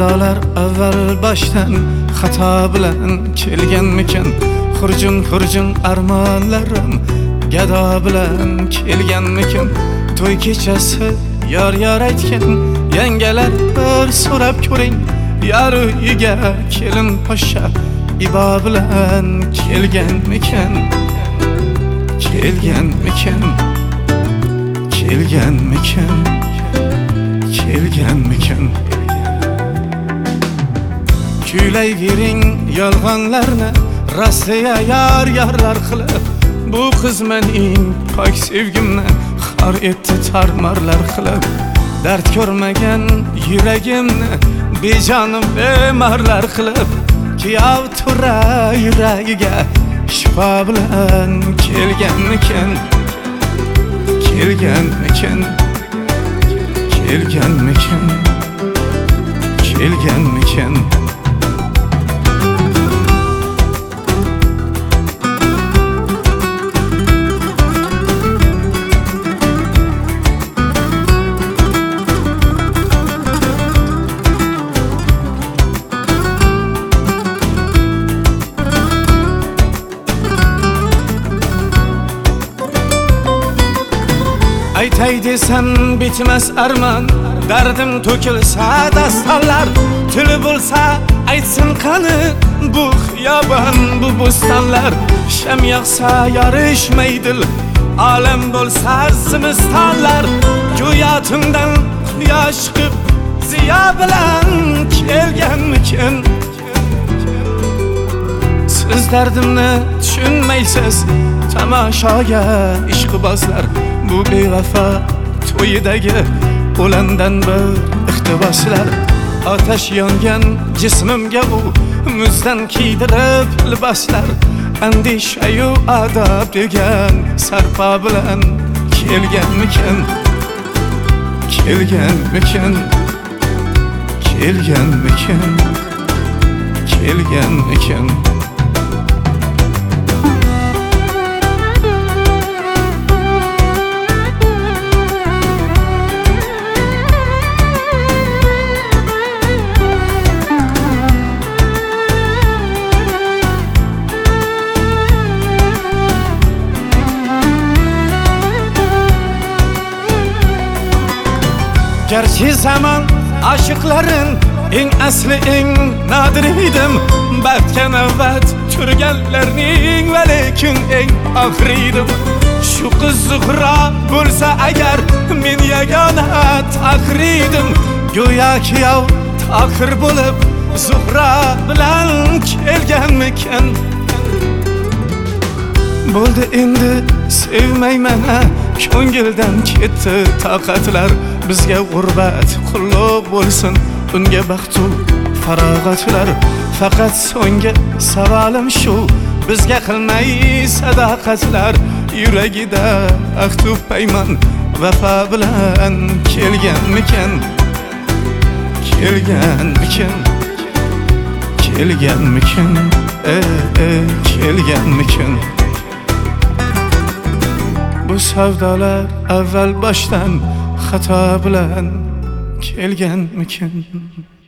savdolar avval boshdan xato bilan kelganmikan? Xurjun armonlarim gado bilan kelganmikan? To'y kechasi yor aytgan yangalar bir so'rab ko'ring, yar uyiga kelin poshsha ibo bilan kelganmikan? Kelganmikan? Kuylayvering yolg'onlarni rossiya yarlar qilib, bu qiz mening pok sevgimni xor etdi tarmarlar qilib. Dard ko'rmagan yuragimni bejonim bemorlar qilib, kuyov tura yuragiga shifo bilan kelganmikan? Kelganmikan? Aytay desam bitmas armon, dardim to'kilsa dastonlar, tili bo'lsa aytsin qani bu xiyobon, bu bo'stonlar. Sham yoqsa yorishmaydi, olam bo'lsa zimistonlar, go'yo tundan quyosh chiqib ziyo bilan kelganmikan? Siz dardimni tushunmaysiz, tamoshoga ishqibozlar. Bu bevafo to'yidagi o'landan bir iqtiboslar. Otash yongan jismimga u muzdan kiydirib liboslar. Andishayu adob degan sarpo bilan kelganmikan? Gerçi zaman aşıkların en asli en nadir idim. Baxtga navbat turganlarning va lekin eng oxiridim. Shu qiz Zuhra bo'lsa agar men yagona taqridim. Go'yo kuyov taqir bo'lib Zuhra bilan kelganmikan? Bo'ldi endi sevmayman, ko'ngildan ketdi toqatlar. Bizga g'urbat qulluq bo'lsin, unga baxtu farog'atlar. Faqat so'nggi savolim shu, bizga qilmay sadoqatlar. Yuragida ahdu paymon vafo bilan kelganmikan? Kelganmikan? Bu savdolar avval boshdan xato bilan kelganmikan?